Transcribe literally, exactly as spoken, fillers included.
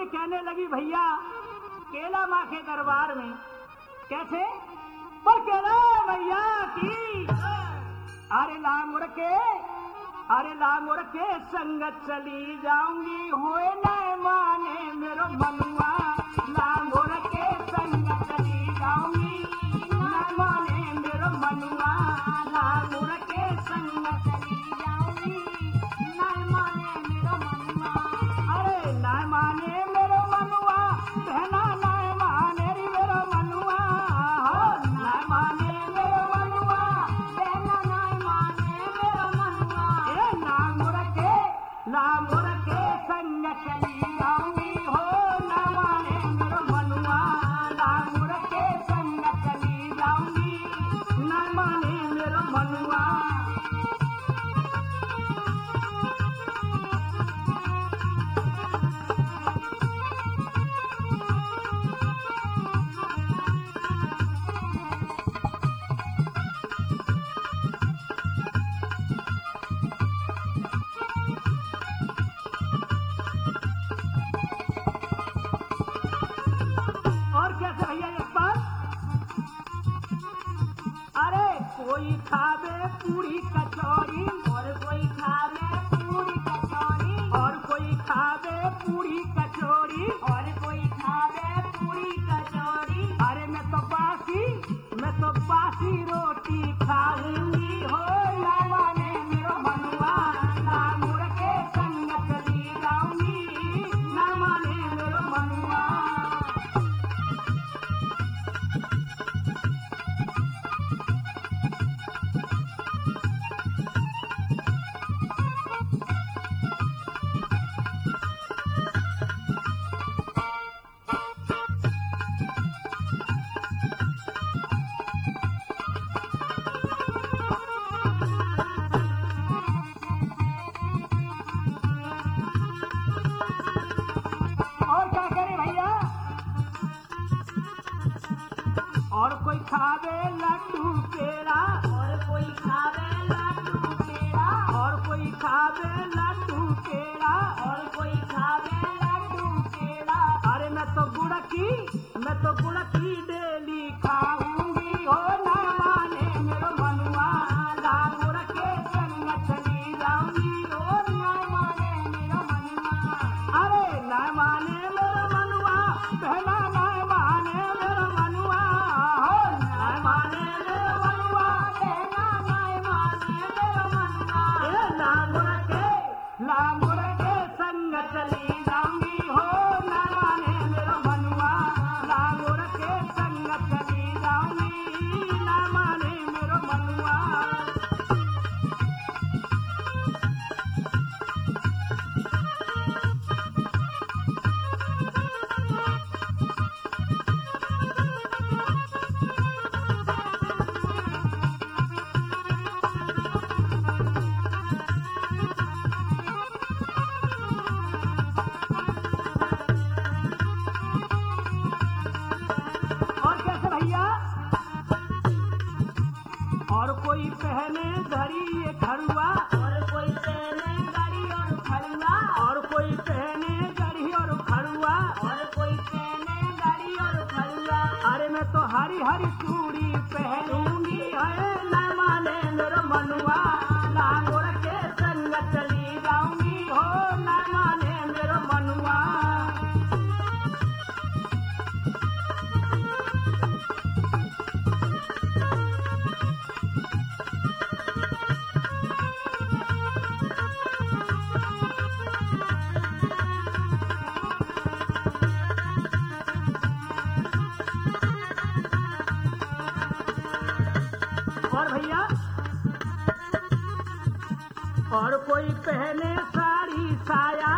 जोगिन कहने लगी भैया केला माँ के दरबार में कैसे पर केला भैया की अरे लांगुर के अरे लांगुर के संगत चली जाऊंगी होए न माने मेरो मनुआ लांगुर के संगत चली जाऊंगी न माने मेरो मनुआ लांगुर के संगत चली जाऊंगी न माने मेरो मनुआ अरे न माने मेरो मनुआ बहना न माने री मेरो मनुआ न माने मेरो मनुआ बहना न माने मेरो मनुआ ए लांगुर के लांगुर के संग चली जाऊंगी हो न माने मेरो मनुआ लांगुर के संग चली जाऊंगी न माने मेरो मनुआ और कैसे भैया इस पर अरे कोई खावे पूरी कचौड़ी और कोई खावे पूरी कचौड़ी और कोई खावे पूरी कचौड़ी और कोई खावे पूरी कचौड़ी अरे मैं तो बासी मैं तो बासी रोटी खाऊंगी हो न माने मेरो मनुआ लांगुर के संग चली जाऊंगी न माने मेरो मनुआ और क्या करे भैया और कोई खावे लड्डू पेड़ा और कोई खावे लड्डू पेड़ा और कोई खावे लड्डू पेड़ा और कोई खावे लड्डू पेड़ा अरे मैं तो गुड़ की मैं तो गुड़ की डेली खाऊंगी हो न माने मेरो मनुआ लांगुर के संग चली जाऊंगी हो न माने मेरो मनुआ अरे न माने मेरो मनुआ बहना न माने मेरो मनुआ हो न माने मेरो मनुआ बहना न माने मेरो मनुआ ए लांगुर के लांगुर के संग चली जाऊंगी हो न माने मेरो मनुआ लांगुर के संग चली जाऊंगी न माने मेरो मनुआ और कैसे भैया और कोई पहने घड़ी ये खड़ुआ और कोई पहने घड़ी और खड़ुआ और कोई पहने घड़ी और खड़ुआ और कोई पहने घड़ी और खड़ुआ अरे मैं तो हरी हरी चूड़ी पहनूंगी है न माने मेरो मनुआ लांगुर के संग चली जाऊंगी हो न माने मेरो मनुआ और भैया और कोई पहने साड़ी साया